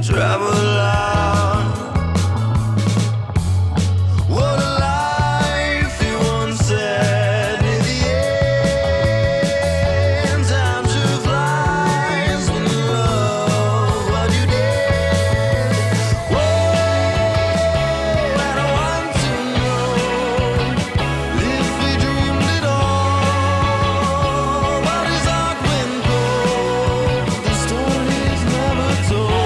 travel on. What a life you once had near the end. Time sure flies when you love what you did. Whoa, and I want to know if we dreamed it all. But his heart went cold, the story's never told.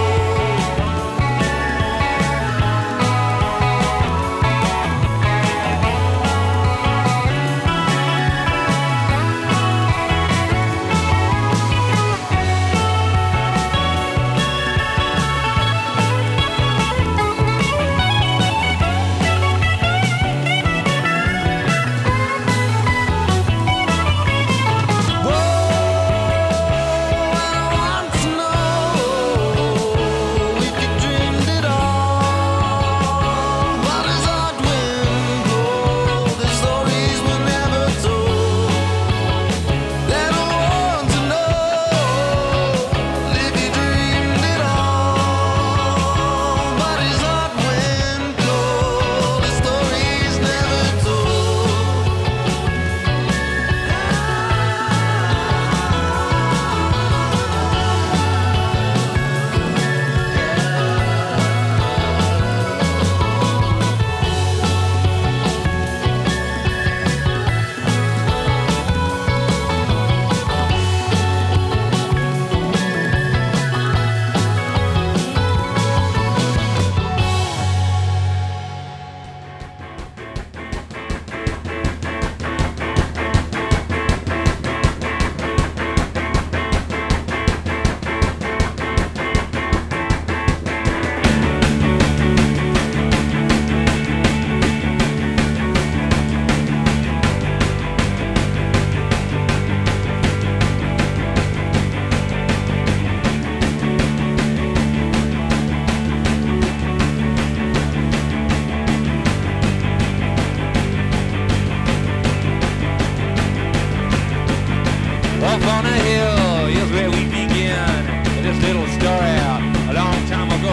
Up on a hill is where we begin. This little story a long time ago.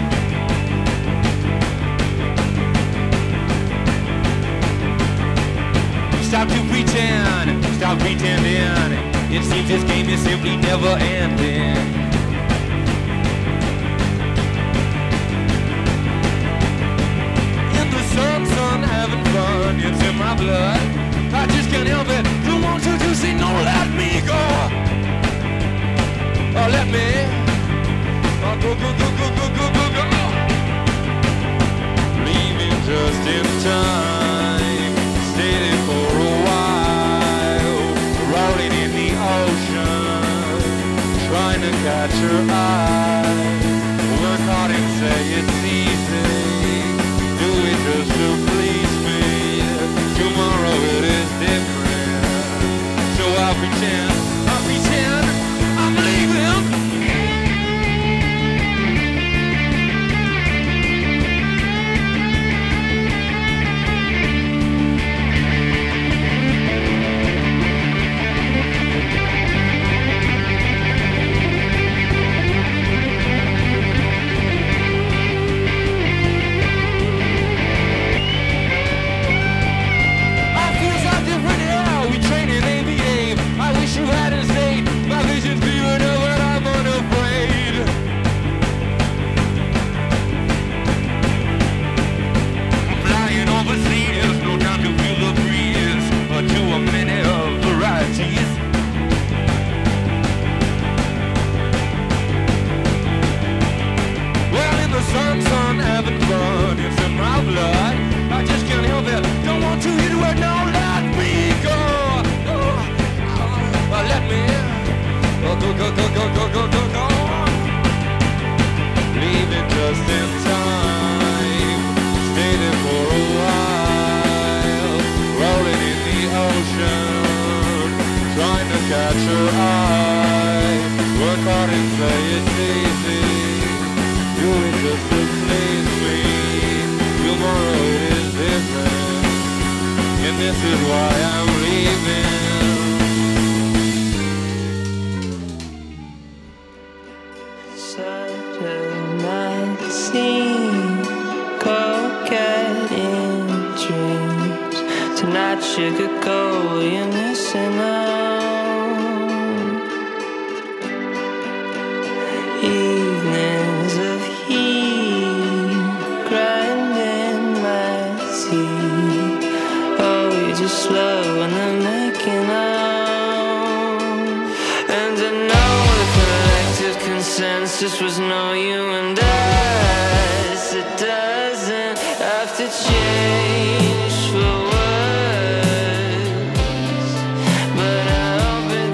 Stop pretending. It seems this game is simply never ending. In the sun, having fun, it's in my blood. I just can't help it. Don't want to just say no, let me go. Oh, let me. Oh, go. Leaving just in time. Stayed for a while. Rolling in the ocean. Trying to catch her eye. Work hard and say it's easy. Do it just to please me. Tomorrow it is different. So I'll pretend I'm leaving. Sun, having fun, it's in my blood. I just can't help it. Don't want to hit it right now. Let me go. Let me go. Leaving just in time. Stayed there for a while. Rolling in the ocean. Trying to catch her eye. Work hard and play it easy. Do it just to please me. Tomorrow it is different, and this is why I'm leaving. Saturday might seem coquette in dreams. Tonight, sugarcoat what you're missing out. Evenings of heat, grinding my teeth. Oh, you're just slow when they're making out. And I know the collective consensus was no you and us. It doesn't have to change for words, but I hope it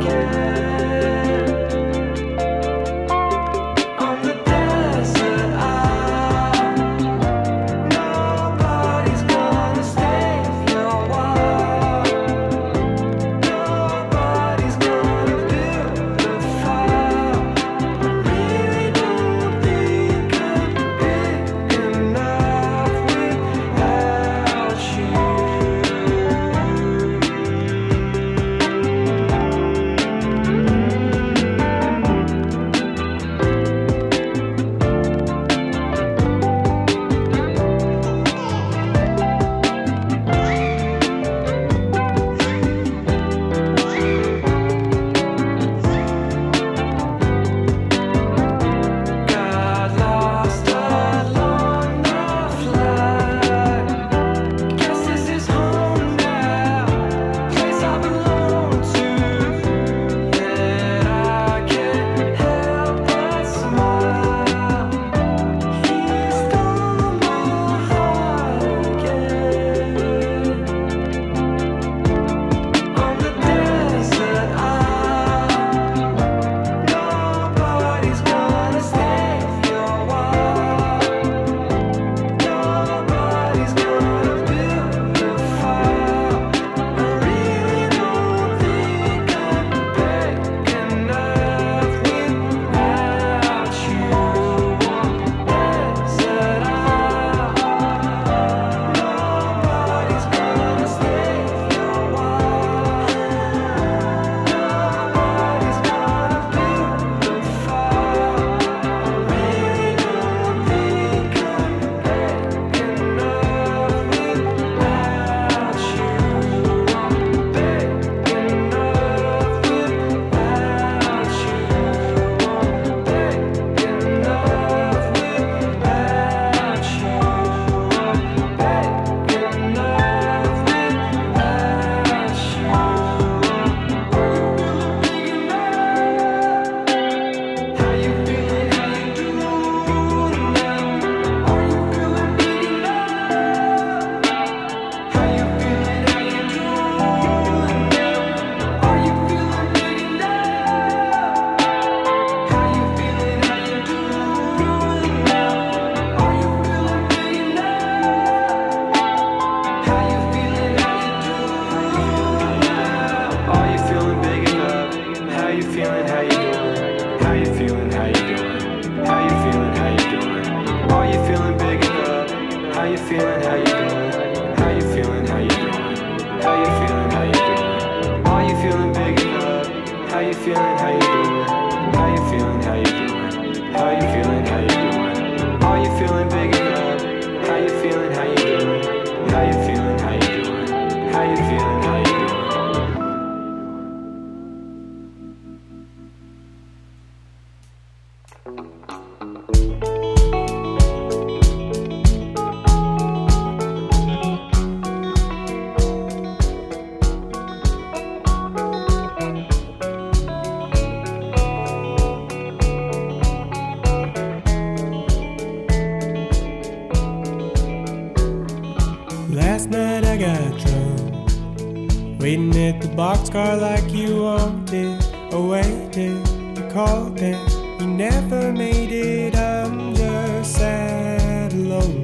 Waiting at the boxcar like you wanted, awaited, you called and you never made it. I'm just sad alone,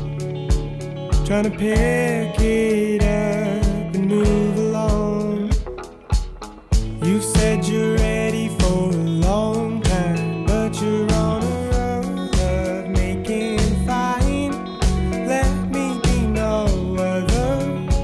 trying to pick it up and move along. You said you're ready for a long time, but you're on a road of making fine. Let me be no other,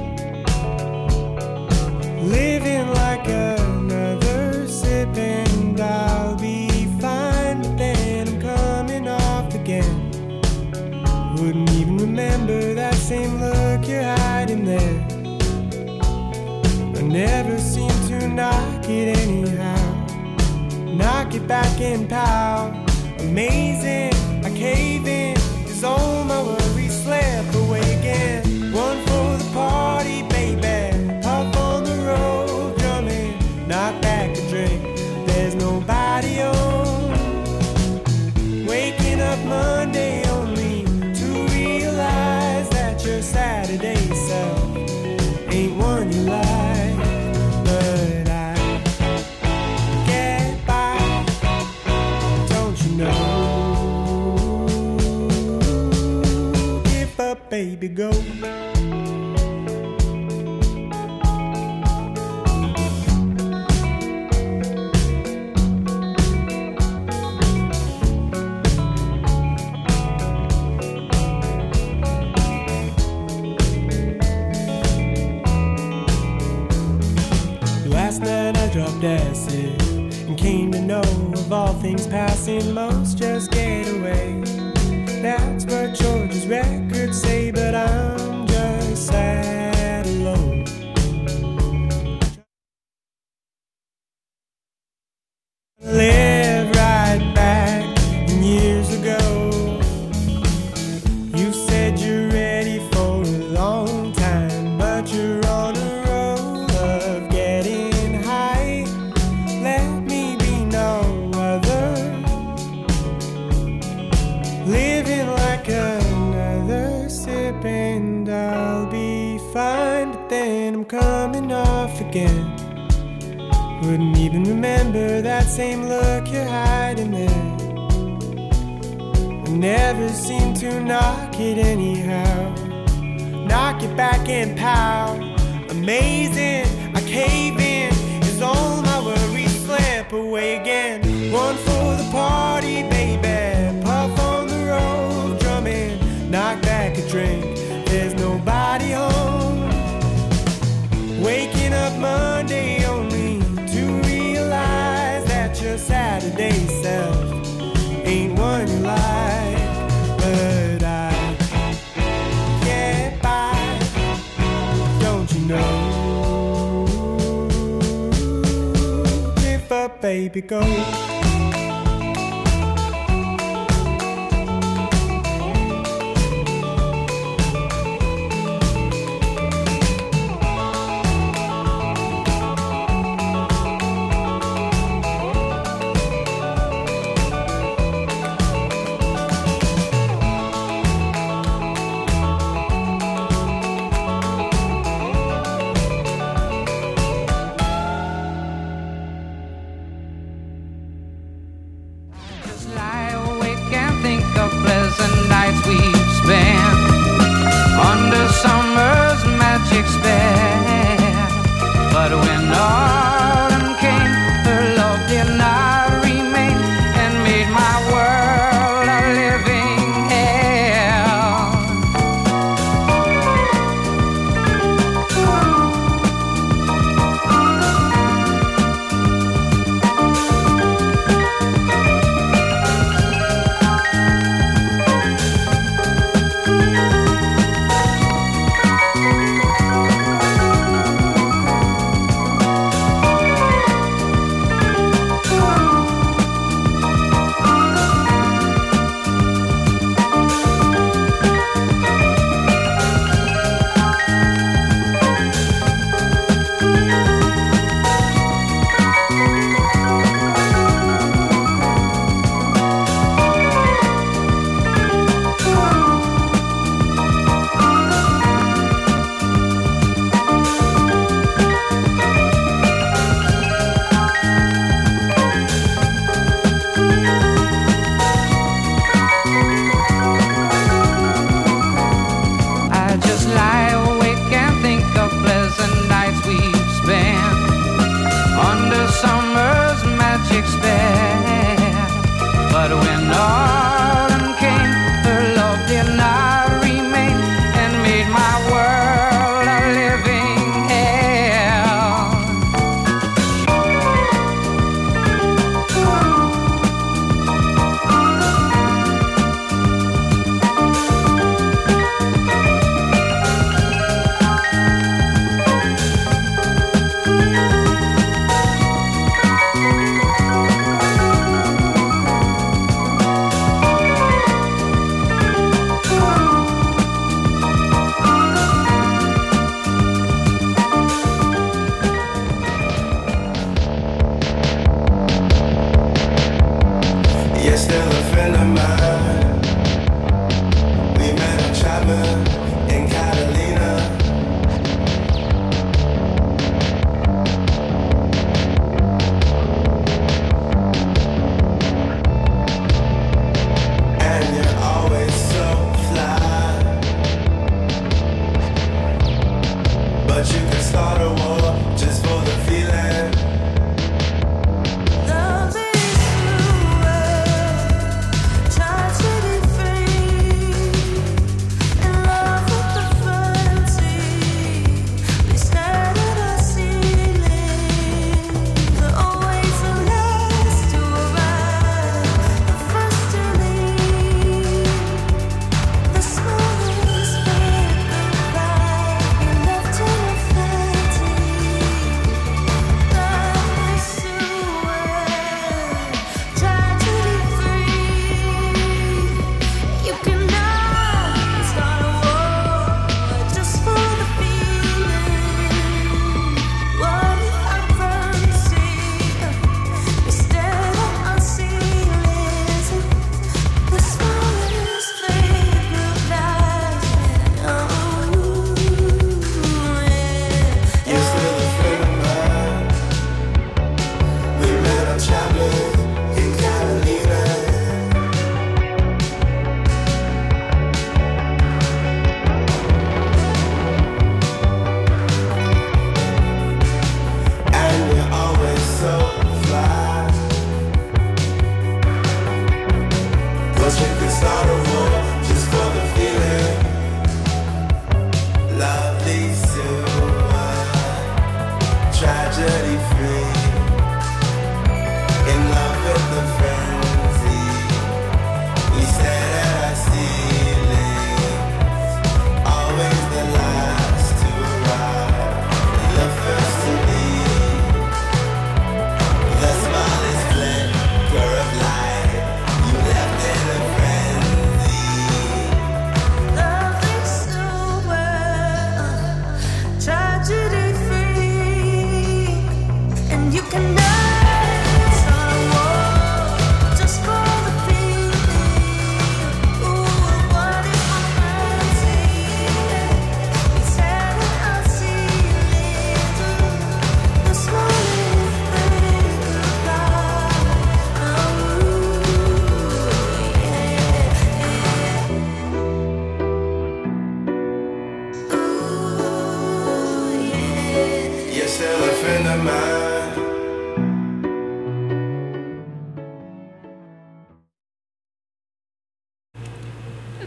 living like another, sipping and I'll be fine. But then I'm coming off again. Wouldn't even remember that same look you're hiding there. I never seem to knock it anyhow, knock it back in power. Amazing, I cave in, 'cause all my worries slip away again. One for the party, baby, off on the road, drumming, knock back a drink, there's nobody home. Waking up Monday only to realize that your Saturday self ain't one you like. But and came to know of all things passing, most just get away. That's what George's records say, but I'm just sad alone. Live right back years ago. You said you're ready for a long time, but you're on a roll of getting high. Let me be no other, living like another sip and I'll be fine, but then I'm coming off again. Wouldn't even remember that same look you're hiding there. I never seem to knock it anyhow. Knock it back and pow. Amazing, I cave in as all my worries slip away again. One for the party, baby. Puff on the road, drumming. Knock back a drink, there's nobody home. Waking up Monday only to realize that your Saturday self ain't one you like. But I get by, don't you know? If a baby goes. Lie awake and think of pleasant nights we've spent under summer's magic spell. But when autumn came, her love did not remain and made my world a living hell.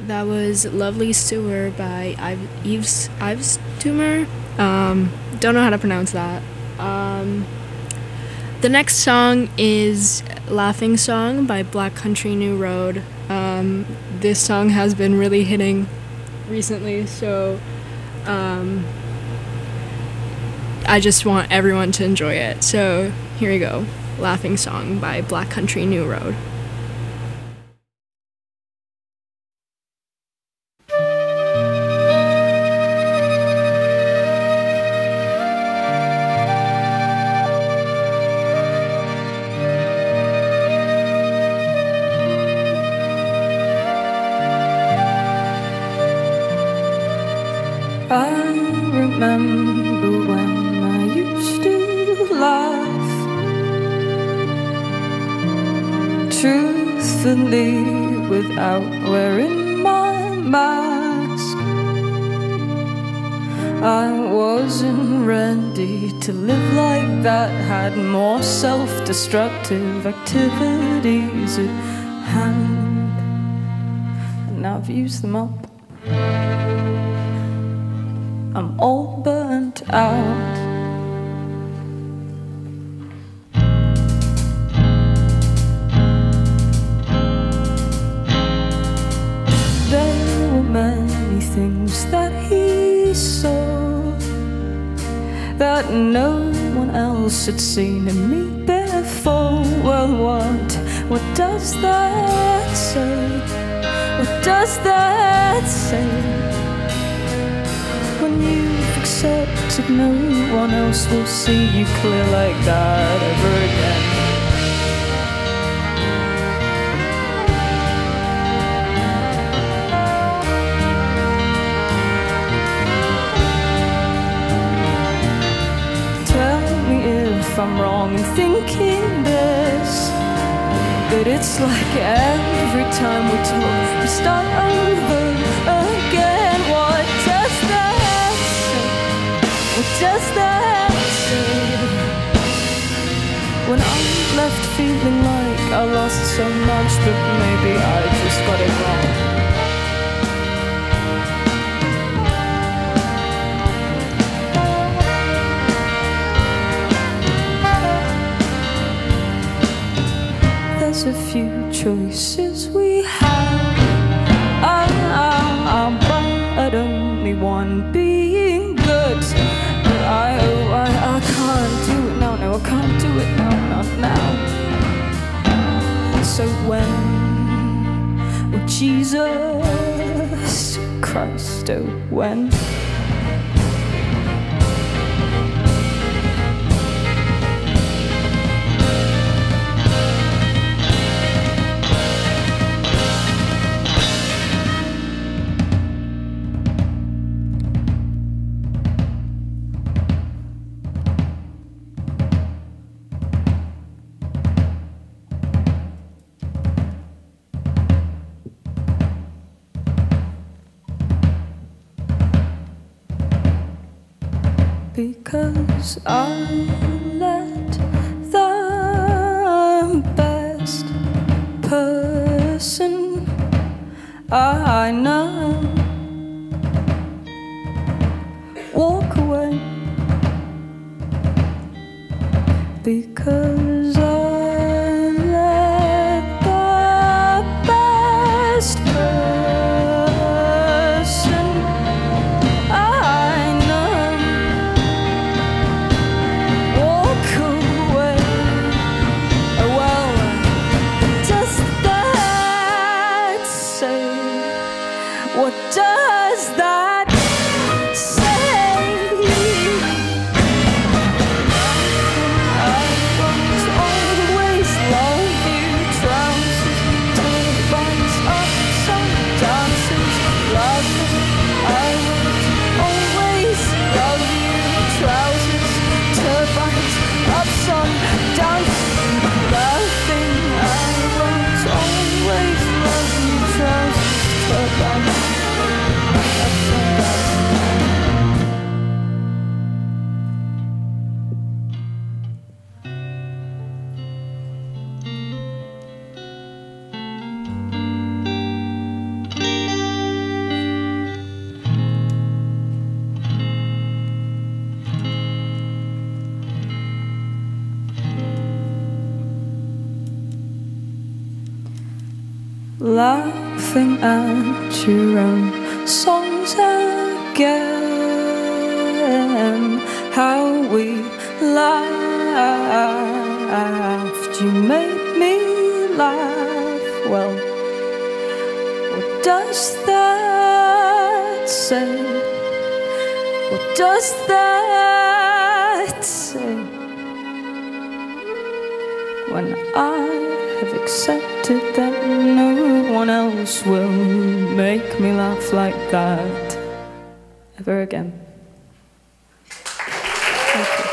That was Lovely Sewer by Yves Tumor. Don't know how to pronounce that. The next song is Laughing Song by Black Country New Road. This song has been really hitting recently, so I just want everyone to enjoy it. So here we go. Laughing Song by Black Country New Road. I remember when I used to laugh truthfully without wearing my mask. I wasn't ready to live like that, had more self-destructive activities at hand, and I've used them up. I'm all burnt out. There were many things that he saw that no one else had seen in me before. Well, what does that say? What does that say? When you've accepted no one else will see you clear like that ever again. Tell me if I'm wrong in thinking this, but it's like every time we talk we start over again. What does that What does that say? When I'm left feeling like I lost so much, but maybe I just got it wrong. There's a few choices we have. But only one being good. I can't do it now, no, I can't do it now, not now. So when, oh Jesus Christ, oh when? Because I let the best person I know walk away. Because I let the best person I know walk away. Oh well, does that say? laughing at your own songs again. How we laughed, you made me laugh. Well, what does that say? What does that say? When I have accepted that no one else will make me laugh like that ever again. Thank you.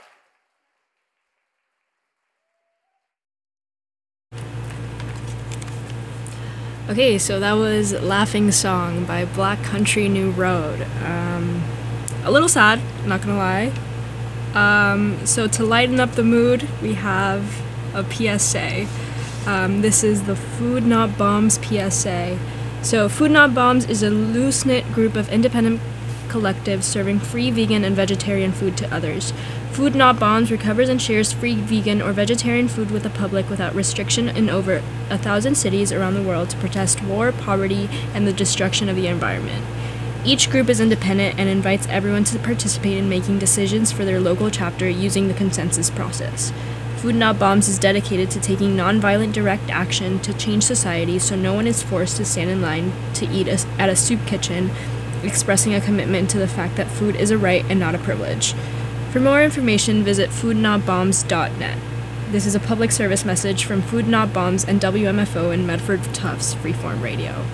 Okay, so that was Laughing Song by Black Country New Road. A little sad, not gonna lie. So to lighten up the mood, we have a PSA. This is the Food Not Bombs PSA. So Food Not Bombs is a loose-knit group of independent collectives serving free vegan and vegetarian food to others. Food Not Bombs recovers and shares free vegan or vegetarian food with the public without restriction in over 1,000 cities around the world to protest war, poverty, and the destruction of the environment. Each group is independent and invites everyone to participate in making decisions for their local chapter using the consensus process. Food Not Bombs is dedicated to taking nonviolent direct action to change society so no one is forced to stand in line to eat at a soup kitchen, expressing a commitment to the fact that food is a right and not a privilege. For more information, visit foodnotbombs.net. This is a public service message from Food Not Bombs and WMFO and Medford Tufts Freeform Radio.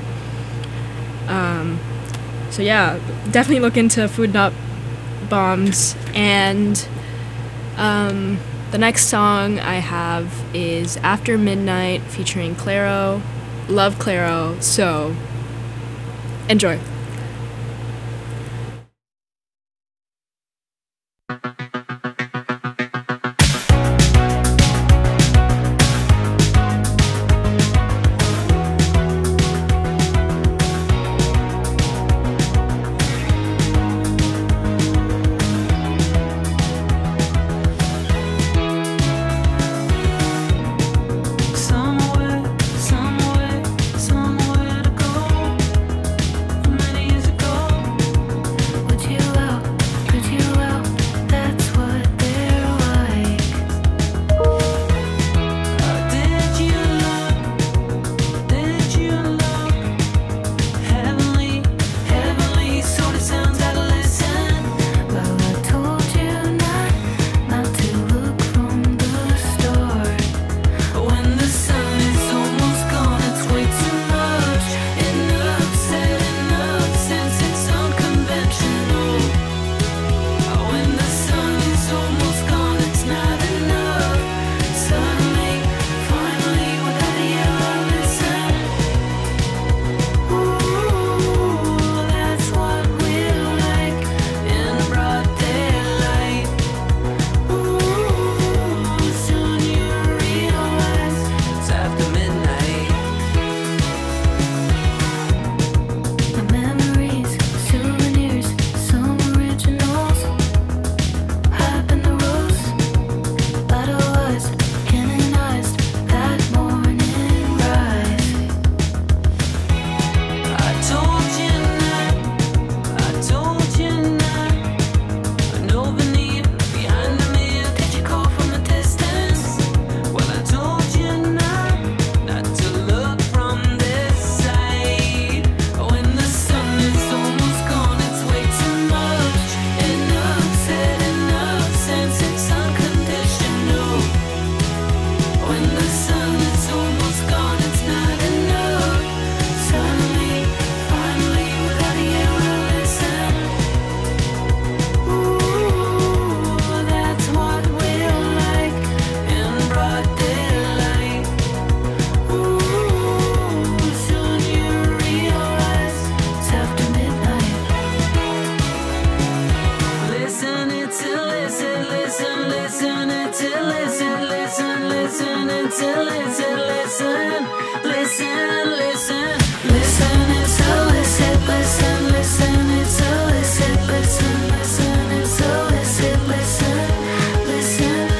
So yeah, definitely look into Food Not Bombs. And the next song I have is After Midnight featuring Clairo. Love Clairo, so enjoy. Somewhere to go.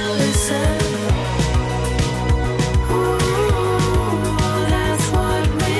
That's what we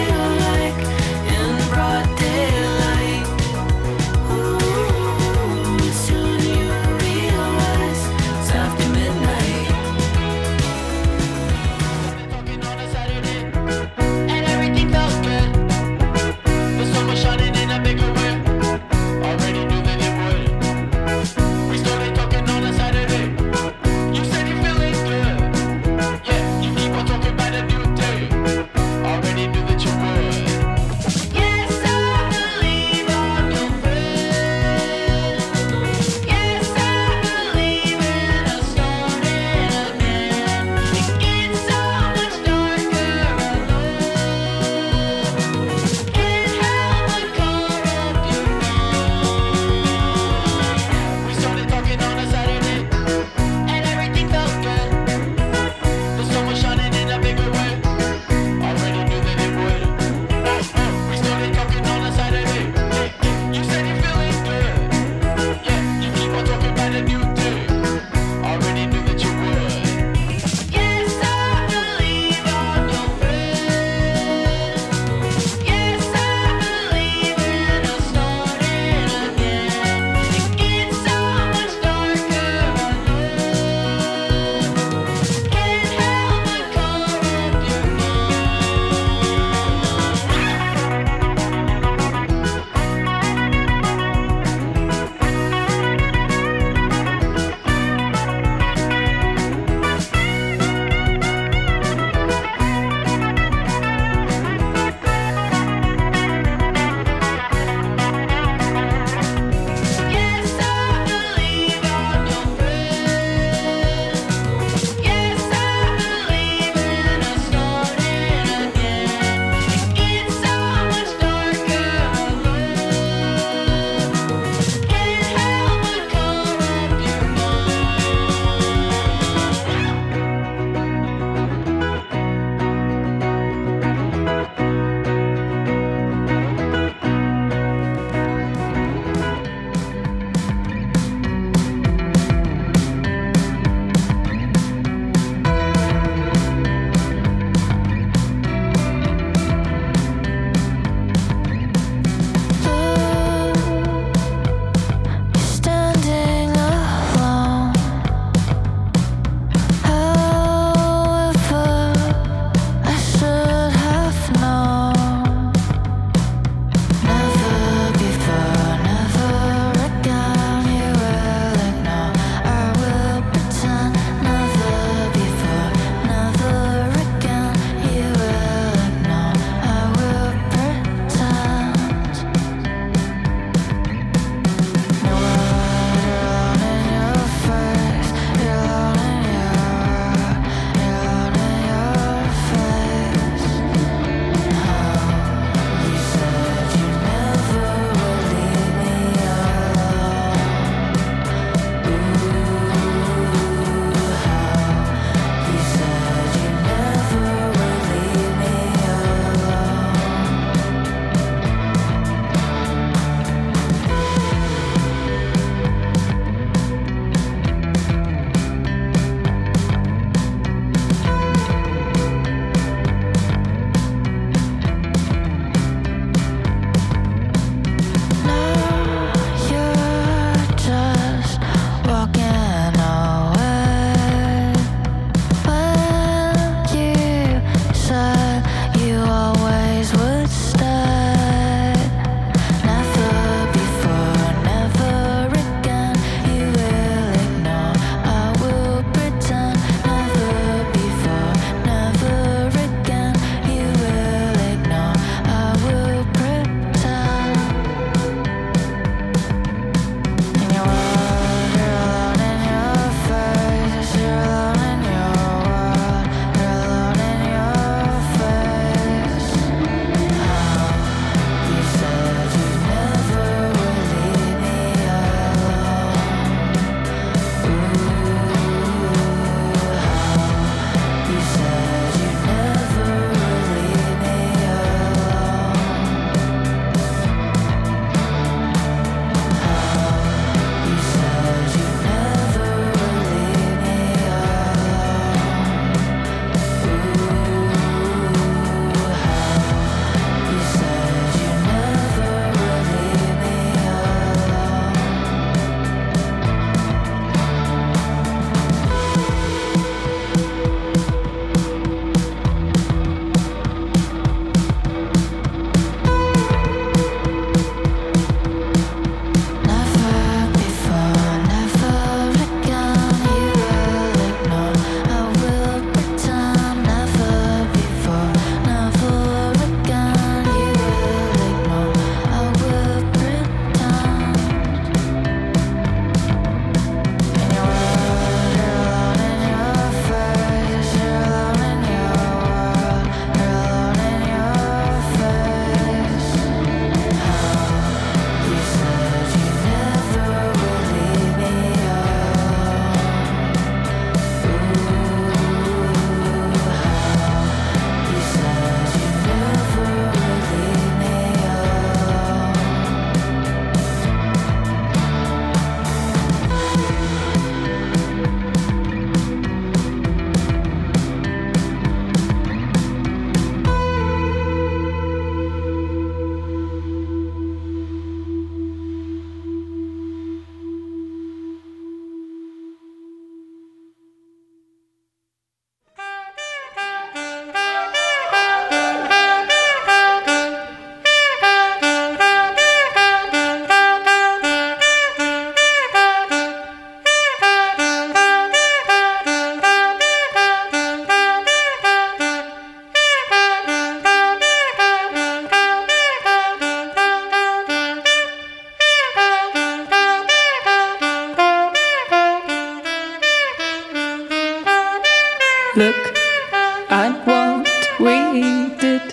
and what we did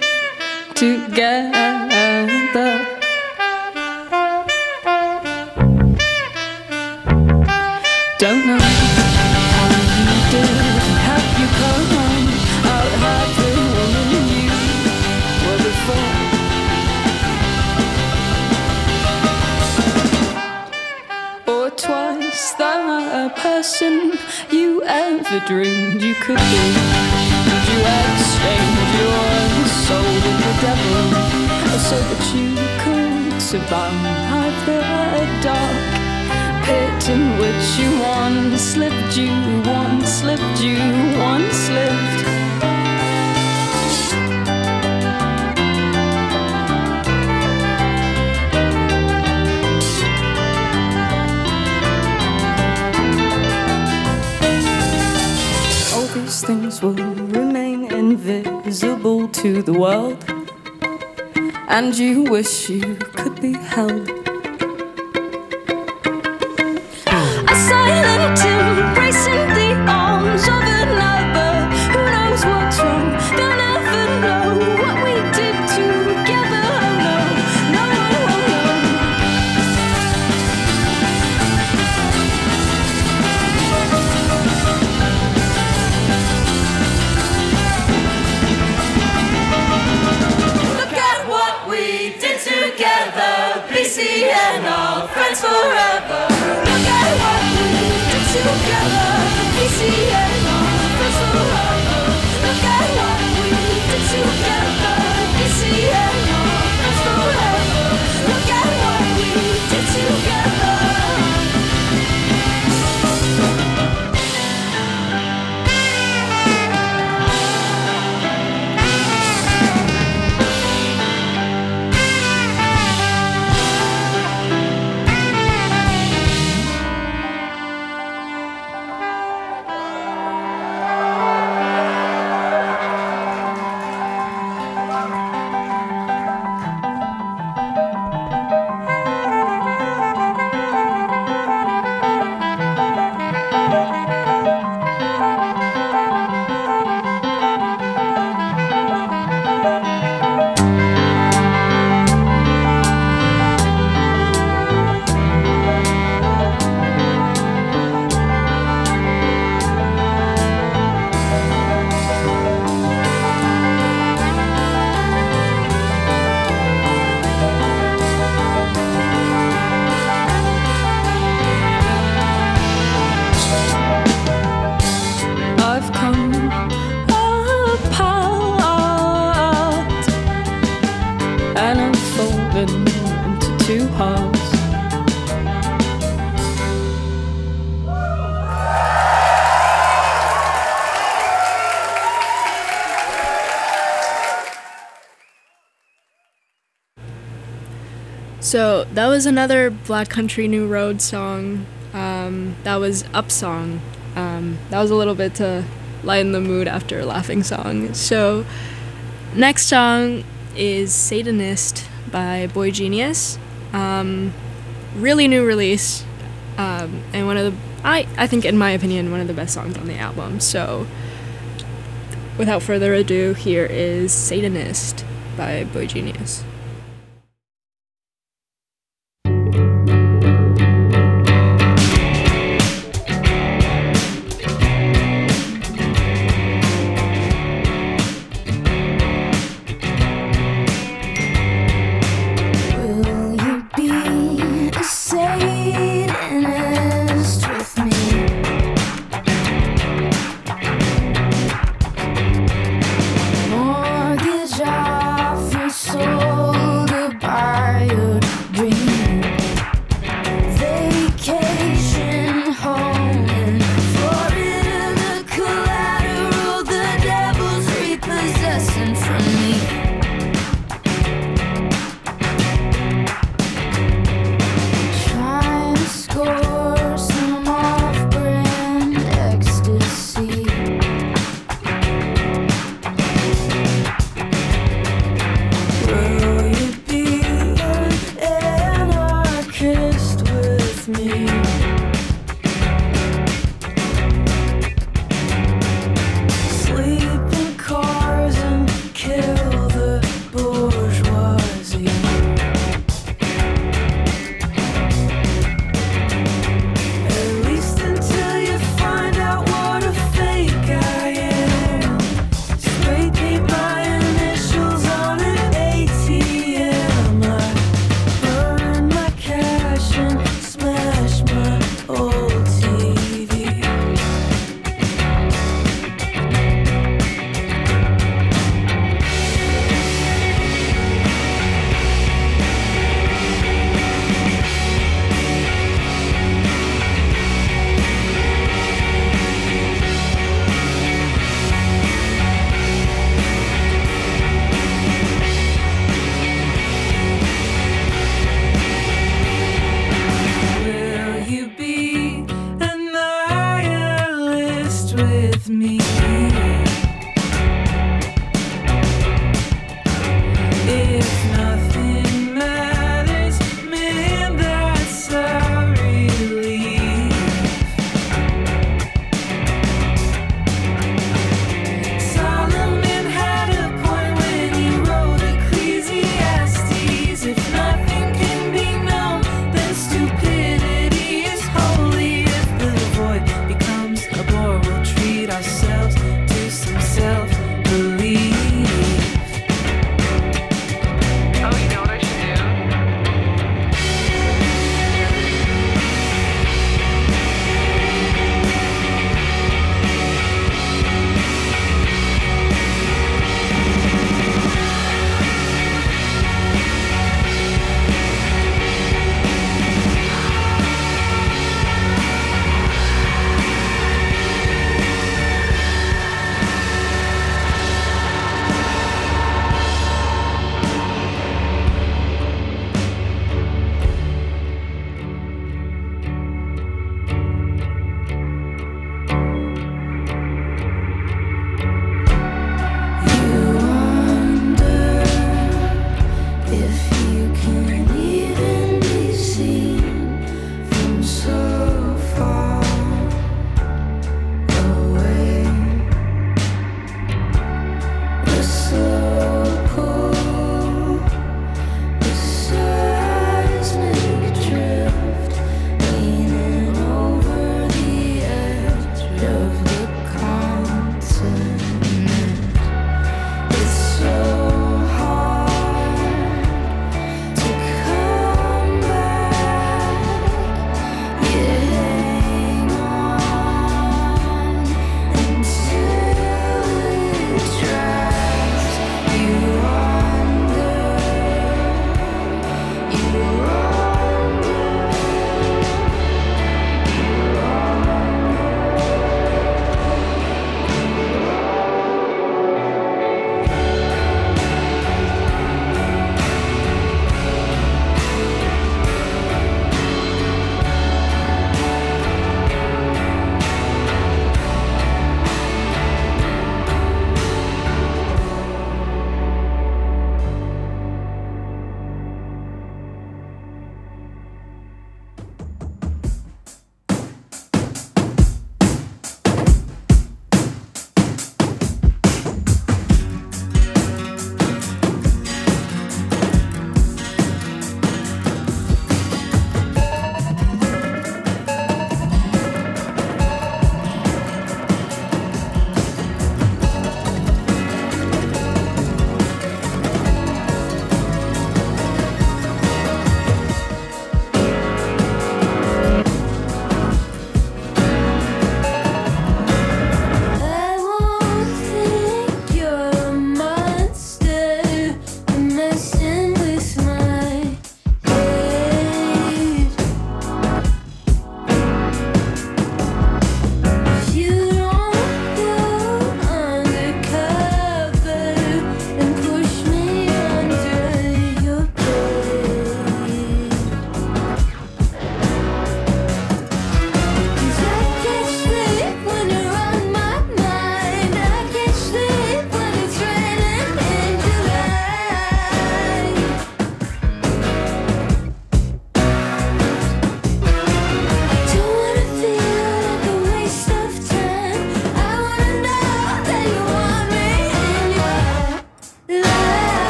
together. Don't know how you did. Have you come out happy when you were before? Or twice the person you ever dreamed you could be? Did you exchange your soul with the devil so that you could survive the dark pit in which you once lived, once lived? All these things will remain invisible to the world, and you wish you could be held. A silent embrace in the arms of another. Who knows what's wrong? They'll never know what we did together. Oh no, no, oh no. Look at what we did together. BC and our friends forever. Together, BC and our friends forever. Look at what we did together, BC and our friends forever. Look at what we did together. So that was another Black Country New Road song. That was Up Song. That was a little bit to lighten the mood after a laughing song. So next song is Satanist by Boy Genius. Really new release, and one of the, I think in my opinion, one of the best songs on the album. So without further ado, here is Satanist by Boy Genius. Mortgage off your soul.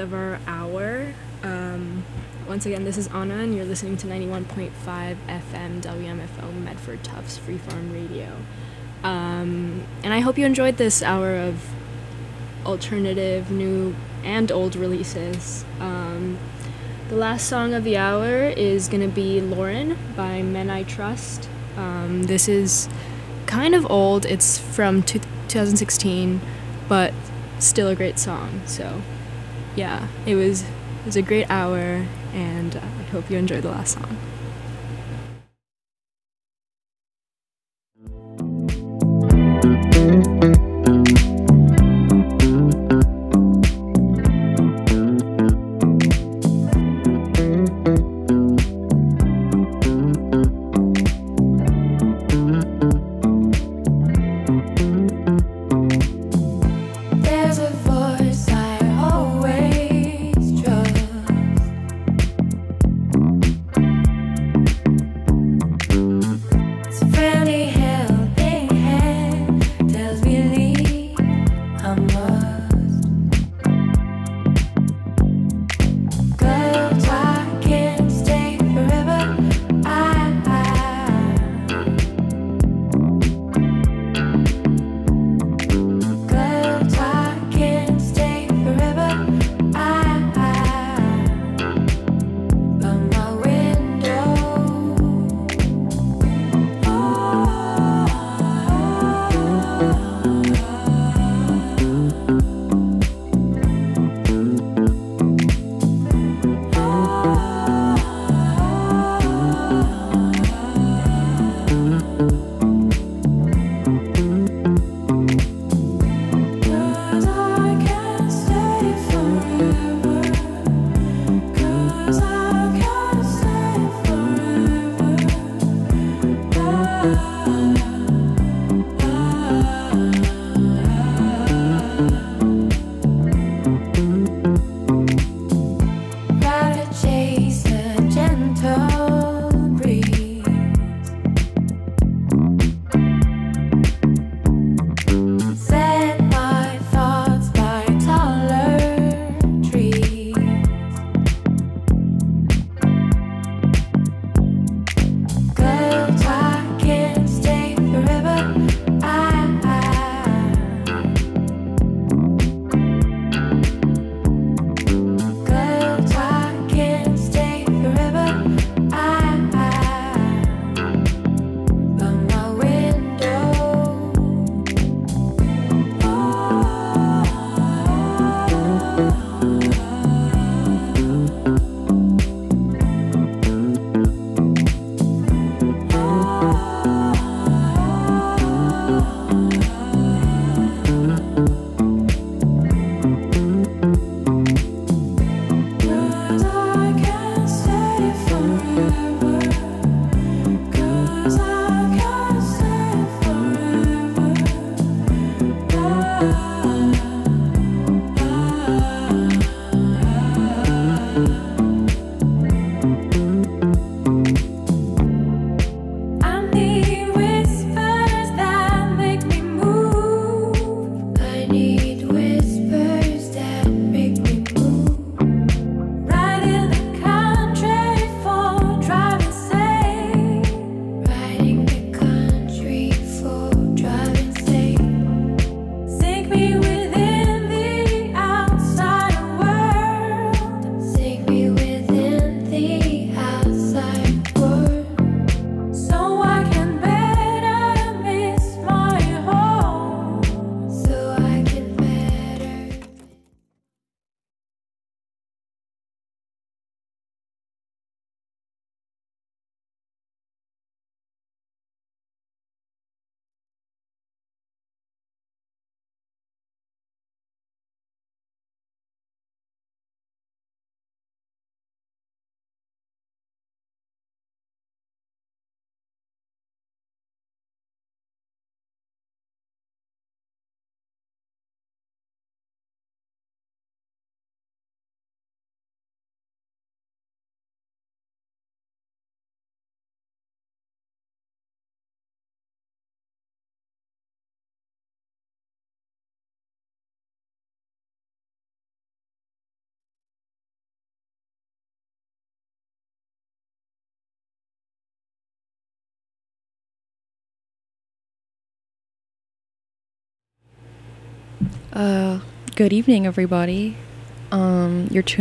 of our hour. Once again, this is Anna, and you're listening to 91.5 FM WMFO Medford Tufts Freeform Radio. And I hope you enjoyed this hour of alternative, new, and old releases. The last song of the hour is going to be Lauren by Men I Trust. This is kind of old. It's from 2016, but still a great song. So, yeah, it was a great hour, and I hope you enjoyed the last song. Good evening, everybody. You're tuning